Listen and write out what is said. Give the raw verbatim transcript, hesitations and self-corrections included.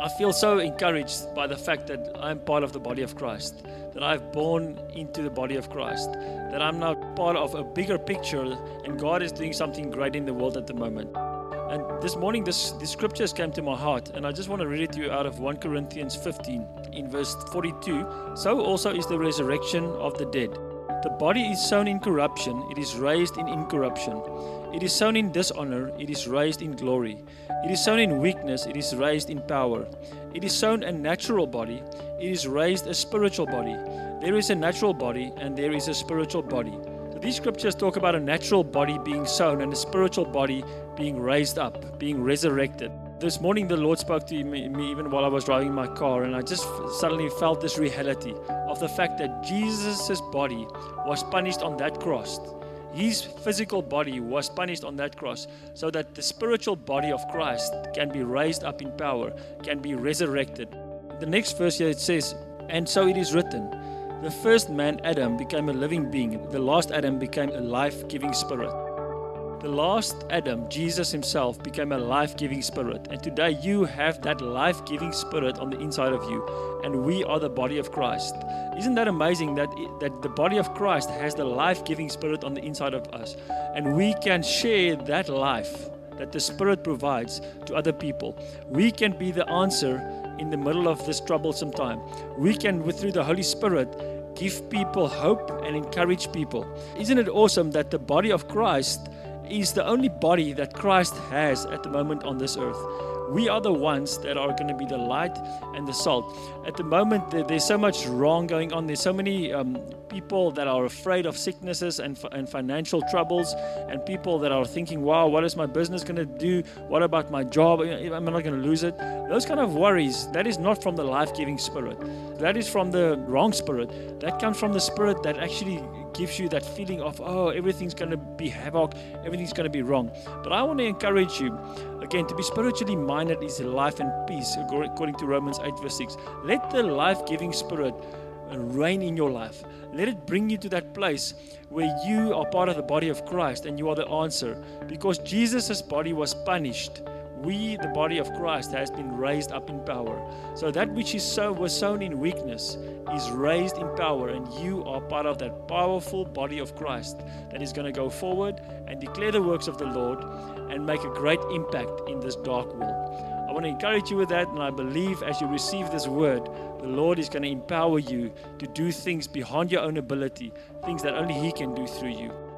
feel so encouraged by the fact that I'm part of the body of Christ, that I've born into the body of Christ, that I'm now part of a bigger picture, and God is doing something great in the world at the moment. And this morning, this, this scriptures came to my heart, and I just want to read it to you out of First Corinthians fifteen, in verse forty-two. So also is the resurrection of the dead. The body is sown in corruption, it is raised in incorruption. It is sown in dishonor, it is raised in glory. It is sown in weakness, it is raised in power. It is sown a natural body, it is raised a spiritual body. There is a natural body and there is a spiritual body. So these scriptures talk about a natural body being sown and a spiritual body being raised up, being resurrected. This morning the Lord spoke to me, me even while I was driving my car, and I just suddenly felt this reality of the fact that Jesus' body was punished on that cross. His physical body was punished on that cross so that the spiritual body of Christ can be raised up in power, can be resurrected. The next verse here it says, and so it is written, the first man, Adam, became a living being. The last Adam became a life-giving spirit. The last Adam, Jesus himself, became a life-giving spirit. And today you have that life-giving spirit on the inside of you. And we are the body of Christ. Isn't that amazing that, that the body of Christ has the life-giving spirit on the inside of us? And we can share that life that the Spirit provides to other people. We can be the answer in the middle of this troublesome time. We can, through the Holy Spirit, give people hope and encourage people. Isn't it awesome that the body of Christ is the only body that Christ has at the moment on this earth? We are the ones that are going to be the light and the salt. At the moment, there's so much wrong going on. There's so many um, people that are afraid of sicknesses and, and financial troubles, and people that are thinking, wow, what is my business going to do? What about my job? Am I not going to lose it? Those kind of worries, that is not from the life-giving spirit. That is from the wrong spirit. That comes from the spirit that actually gives you that feeling of, oh, everything's going to be havoc, everything's going to be wrong. But I want to encourage you, again, to be spiritually minded is life and peace, according to Romans eight verse six. Let the life-giving spirit reign in your life. Let it bring you to that place where you are part of the body of Christ and you are the answer. Because Jesus' body was punished, we, the body of Christ, has been raised up in power. So that which is so was sown in weakness is raised in power, and you are part of that powerful body of Christ that is going to go forward and declare the works of the Lord and make a great impact in this dark world. I want to encourage you with that, and I believe as you receive this word, the Lord is going to empower you to do things beyond your own ability, things that only He can do through you.